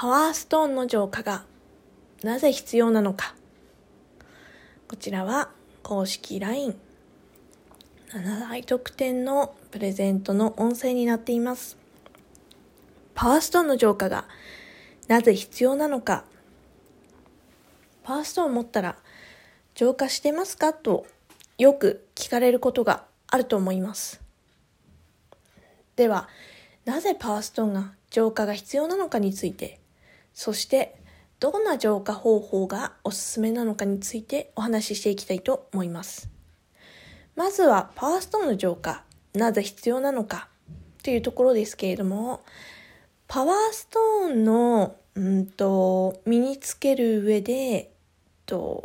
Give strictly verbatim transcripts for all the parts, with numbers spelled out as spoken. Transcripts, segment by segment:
パワーストーンの浄化がなぜ必要なのか。こちらは公式 ラインなな大特典のプレゼントの音声になっています。パワーストーンの浄化がなぜ必要なのか。パワーストーンを持ったら浄化してますかとよく聞かれることがあると思います。では、なぜパワーストーンが浄化が必要なのかについて、そしてどんな浄化方法がおすすめなのかについてお話ししていきたいと思います。まずはパワーストーンの浄化、なぜ必要なのかというところですけれども、パワーストーンのうんと身につける上でと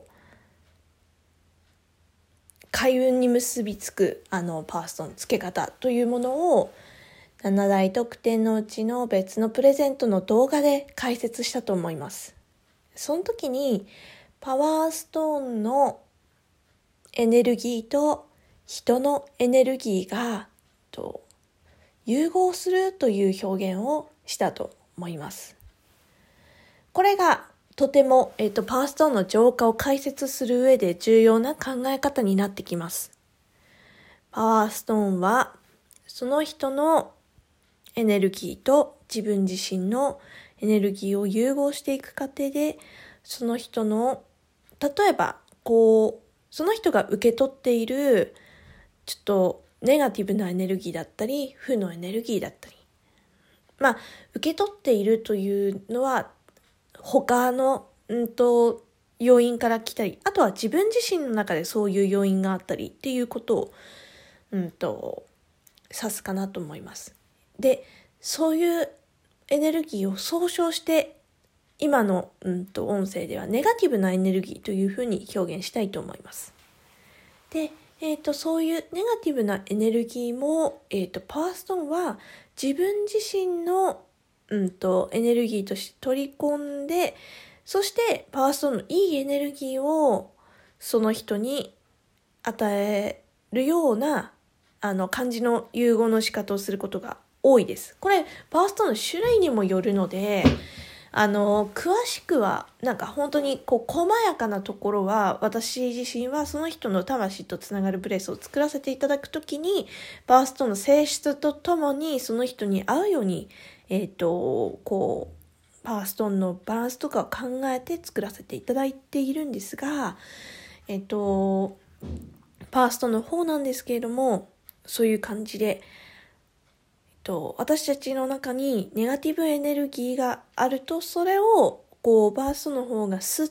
開運に結びつくあのパワーストーンのつけ方というものをなな大特典のうちの別のプレゼントの動画で解説したと思います。その時にパワーストーンのエネルギーと人のエネルギーがと融合するという表現をしたと思います。これがとても、えーと、パワーストーンの浄化を解説する上で重要な考え方になってきます。パワーストーンはその人のエネルギーと自分自身のエネルギーを融合していく過程で、その人の例えばこうその人が受け取っているちょっとネガティブなエネルギーだったり負のエネルギーだったり、まあ受け取っているというのは他のうんと要因から来たり、あとは自分自身の中でそういう要因があったりっていうことをうんと指すかなと思います。で、そういうエネルギーを総称して今の、うんと音声ではネガティブなエネルギーというふうに表現したいと思います。で、えーと、そういうネガティブなエネルギーも、えーと、パワーストーンは自分自身の、うんと、エネルギーとして取り込んで、そしてパワーストーンのいいエネルギーをその人に与えるようなあの感じの融合の仕方をすることが多いです。これパワーストーンの種類にもよるので、あの詳しくはなんか本当にこう細やかなところは、私自身はその人の魂とつながるブレスを作らせていただくときにパワーストーンの性質とともにその人に合うようにえっとこうパワーストーンのバランスとかを考えて作らせていただいているんですが、えっとパワーストーンの方なんですけれども、そういう感じで、えっと、私たちの中にネガティブエネルギーがあると、それをこうバーストの方が吸って、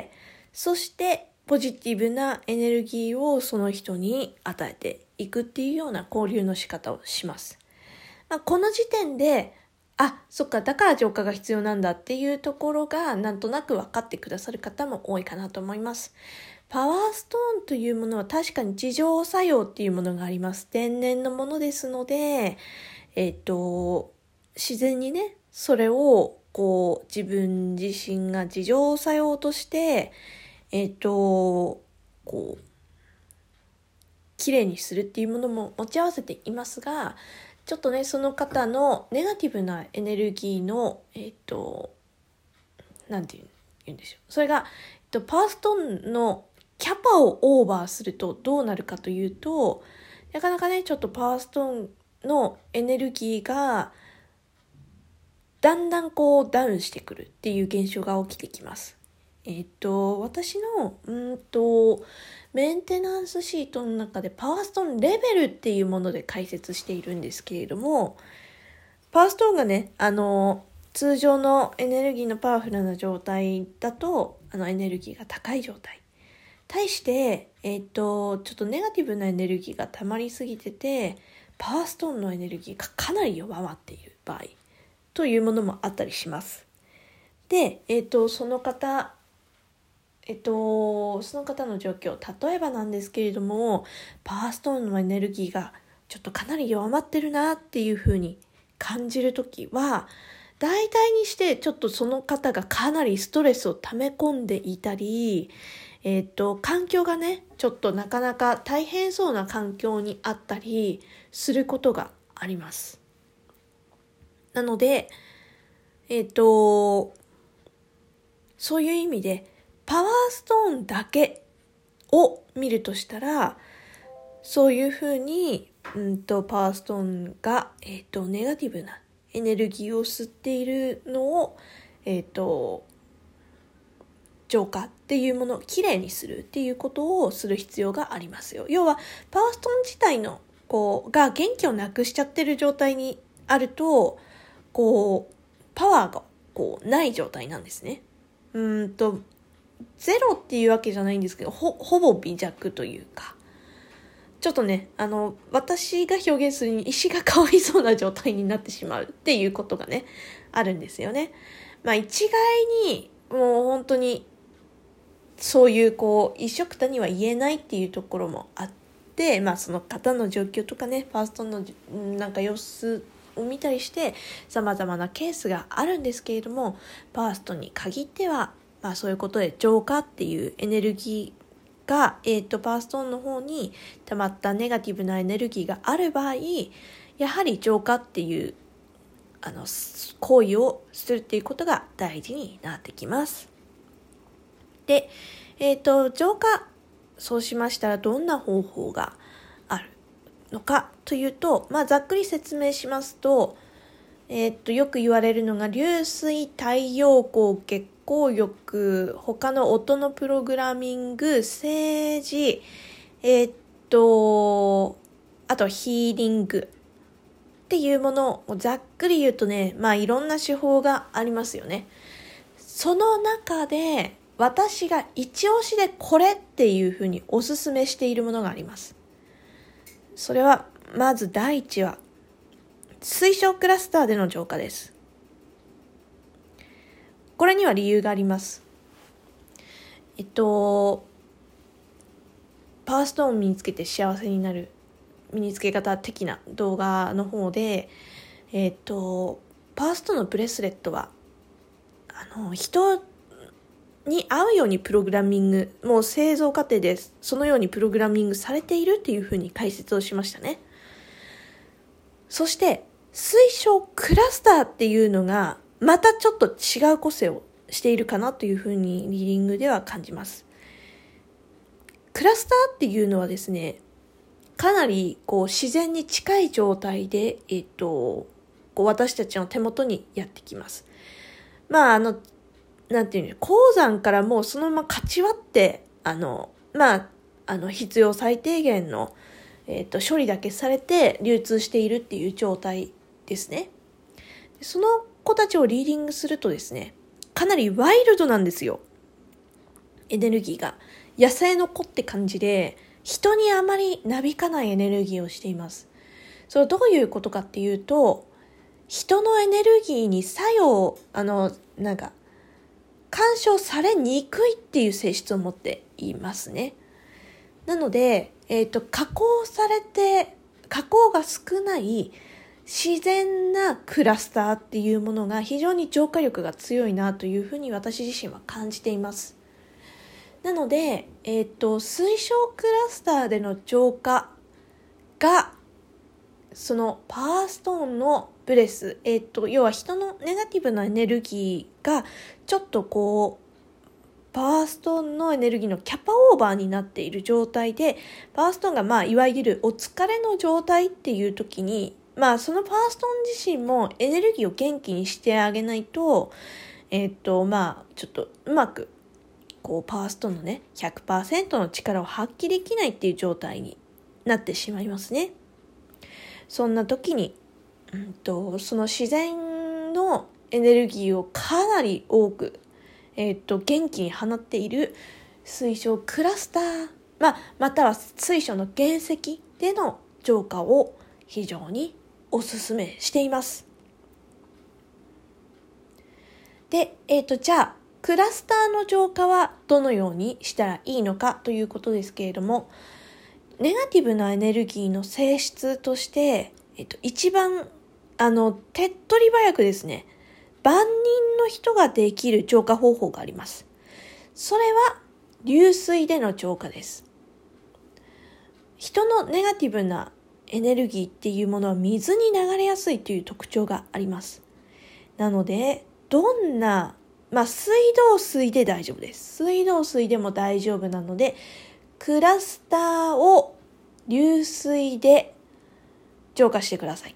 そしてポジティブなエネルギーをその人に与えていくっていうような交流の仕方をします。まあ、この時点で、あ、そっか、だから浄化が必要なんだっていうところがなんとなく分かってくださる方も多いかなと思います。パワーストーンというものは確かに自浄作用っていうものがあります。天然のものですので、えっと、自然にね、それをこう自分自身が自浄作用として、えっと、こう、きれいにするっていうものも持ち合わせていますが、ちょっとね、その方のネガティブなエネルギーの、えっと、なんて言うんでしょう。それが、えっと、パワーストーンのキャパをオーバーするとどうなるかというと、なかなかね、ちょっとパワーストーンのエネルギーがだんだんこうダウンしてくるっていう現象が起きてきます。えっと、私のうんとメンテナンスシートの中でパワーストーンレベルっていうもので解説しているんですけれども、パワーストーンがね、あの通常のエネルギーのパワフルな状態だと、あのエネルギーが高い状態。対して、えっと、ちょっとネガティブなエネルギーが溜まりすぎてて、パワーストーンのエネルギーがかなり弱まっている場合というものもあったりします。で、えっと、その方、えっと、その方の状況、例えばなんですけれども、パワーストーンのエネルギーがちょっとかなり弱まってるなっていう風に感じるときは、大体にしてちょっとその方がかなりストレスを溜め込んでいたり、えっと、環境がね、ちょっとなかなか大変そうな環境にあったりすることがあります。なので、 えっと、そういう意味で、パワーストーンだけを見るとしたら、そういうふうに、うんと、パワーストーンが、えっと、ネガティブなエネルギーを吸っているのを、えっと、浄化っていうものをきれいにするっていうことをする必要がありますよ。要はパワーストーン自体のこうが元気をなくしちゃってる状態にあると、こうパワーがこうない状態なんですね。うーんとゼロっていうわけじゃないんですけど、ほほぼ微弱というか、ちょっとね、あの私が表現するに石がかわいそうな状態になってしまうっていうことがねあるんですよね。まあ一概にもう本当にそういうこう一緒くたには言えないっていうところもあって、まあその方の状況とかね、ファーストのなんか様子を見たりして様々なケースがあるんですけれども、ファーストに限っては、まあそういうことで浄化っていうエネルギーが、えっと、パーストーンの方に溜まったネガティブなエネルギーがある場合、やはり浄化っていうあの行為をするっていうことが大事になってきます。で、えっと、浄化、そうしましたらどんな方法があるのかというと、まあ、ざっくり説明しますと、えっと、よく言われるのが、流水、太陽光、血行力、他の音のプログラミング、政治、えっと、あとヒーリングっていうものをざっくり言うとね、まあいろんな手法がありますよね。その中で、私が一押しでこれっていうふうにおすすめしているものがあります。それはまず第一は水晶クラスターでの浄化です。これには理由があります。えっとパワーストーンを身につけて幸せになる身につけ方的な動画の方で、えっとパワーストーンのブレスレットはあの人に合うようにプログラミング、もう製造過程でそのようにプログラミングされているっていうふうに解説をしましたね。そして水晶クラスターっていうのがまたちょっと違う個性をしているかなというふうにリーディングでは感じます。クラスターっていうのはですね、かなりこう自然に近い状態で、えっと、こう私たちの手元にやってきます。まああのなんていうの、鉱山からもうそのままかち割って、あの、まあ、あの、必要最低限の、えっと、処理だけされて流通しているっていう状態ですね。その子たちをリーディングするとですね、かなりワイルドなんですよ。エネルギーが。野生の子って感じで、人にあまりなびかないエネルギーをしています。それはどういうことかっていうと、人のエネルギーに作用、あの、なんか、干渉されにくいっていう性質を持っていますね。なので、えっと、加工されて、加工が少ない自然なクラスターっていうものが非常に浄化力が強いなというふうに私自身は感じています。なので、えっと、水晶クラスターでの浄化が、そのパワーストーンのブレス、えっと、要は人のネガティブなエネルギーがちょっとこうパワーストーンのエネルギーのキャパオーバーになっている状態で、パワーストーンがまあいわゆるお疲れの状態っていう時に、まあそのパワーストーン自身もエネルギーを元気にしてあげないと、えっとまあちょっとうまくこうパワーストーンのね ひゃくパーセント の力を発揮できないっていう状態になってしまいますね。そんな時に、うんと、その自然のエネルギーをかなり多く、えっと、元気に放っている水晶クラスター、まあ、または水晶の原石での浄化を非常におすすめしています。で、えっと、じゃあ、クラスターの浄化はどのようにしたらいいのかということですけれども、ネガティブなエネルギーの性質として、えっと、一番、あの、手っ取り早くですね、万人の人ができる浄化方法があります。それは、流水での浄化です。人のネガティブなエネルギーっていうものは水に流れやすいという特徴があります。なので、 どんな、まあ水道水で大丈夫です。水道水でも大丈夫なので、クラスターを流水で浄化してください。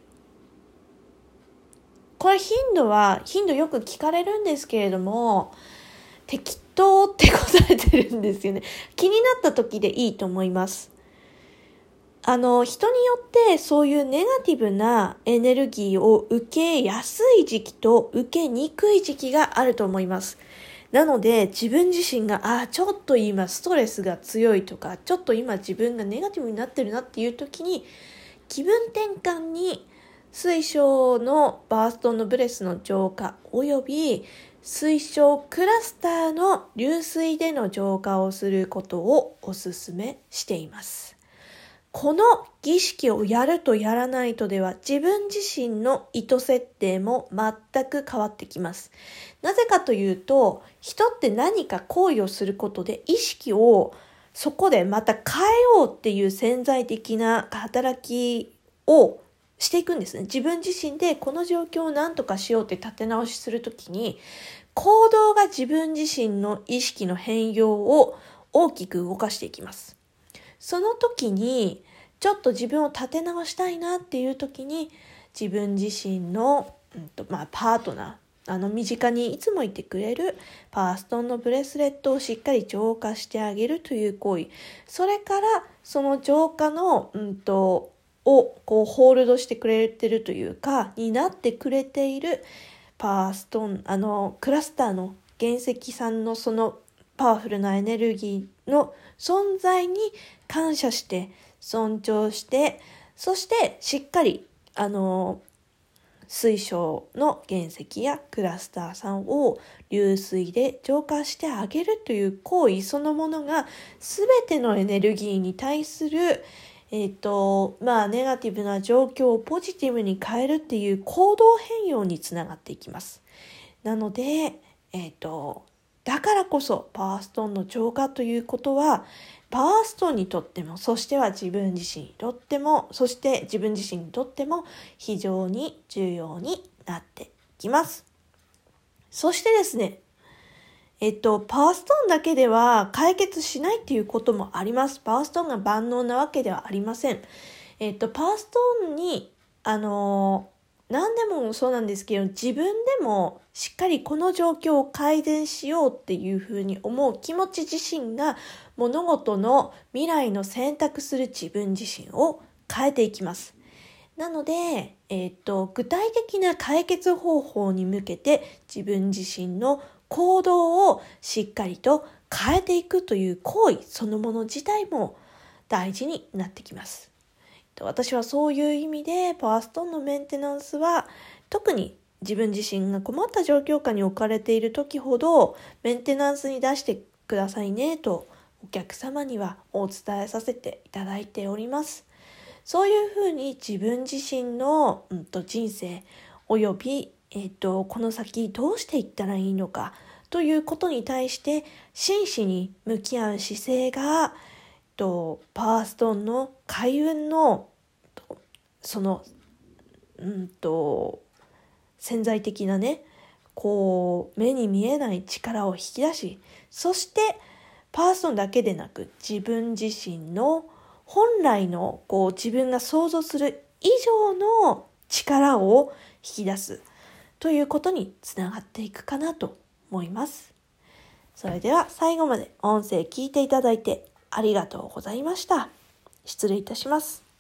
これ頻度は、頻度よく聞かれるんですけれども、適当って答えてるんですよね。気になった時でいいと思います。あの、人によってそういうネガティブなエネルギーを受けやすい時期と受けにくい時期があると思います。なので、自分自身が、あ、ちょっと今ストレスが強いとか、ちょっと今自分がネガティブになってるなっていう時に、気分転換に水晶のバーストンのブレスの浄化および水晶クラスターの流水での浄化をすることをお勧めしています。この儀式をやるとやらないとでは自分自身の意図設定も全く変わってきます。なぜかというと、人って何か行為をすることで意識をそこでまた変えようっていう潜在的な働きをしていくんですね。自分自身でこの状況を何とかしようって立て直しするときに、行動が自分自身の意識の変容を大きく動かしていきます。その時にちょっと自分を立て直したいなっていう時に、自分自身の、うんとまあ、パートナー、あの身近にいつもいてくれるパーストンのブレスレットをしっかり浄化してあげるという行為、それからその浄化の、うんとをこうホールドしてくれてるというかになってくれているパーストン、あのクラスターの原石さんのそのパワフルなエネルギーの存在に感謝して尊重して、そしてしっかりあの水晶の原石やクラスターさんを流水で浄化してあげるという行為そのものが全てのエネルギーに対するえっと、まあ、ネガティブな状況をポジティブに変えるっていう行動変容につながっていきます。なので、えっと、だからこそパワーストーンの浄化ということは、パワーストーンにとっても、そしては自分自身にとっても、そして自分自身にとっても非常に重要になってきます。そしてですね、えっと、パワーストーンだけでは解決しないっていうこともあります。パワーストーンが万能なわけではありません。えっと、パワーストーンに、あのー、何でもそうなんですけど、自分でもしっかりこの状況を改善しようっていうふうに思う気持ち自身が物事の未来の選択する自分自身を変えていきます。なので、えっと、具体的な解決方法に向けて自分自身の行動をしっかりと変えていくという行為そのもの自体も大事になってきます。私はそういう意味でパワーストーンのメンテナンスは特に自分自身が困った状況下に置かれている時ほどメンテナンスに出してくださいねとお客様にはお伝えさせていただいております。そういうふうに自分自身の、うん、と人生およびえっと、この先どうしていったらいいのかということに対して真摯に向き合う姿勢が、えっと、パワーストーンの開運のその、うんと、潜在的なね、こう目に見えない力を引き出し、そしてパワーストーンだけでなく自分自身の本来のこう自分が想像する以上の力を引き出すということにつながっていくかなと思います。それでは最後まで音声聞いていただいてありがとうございました。失礼いたします。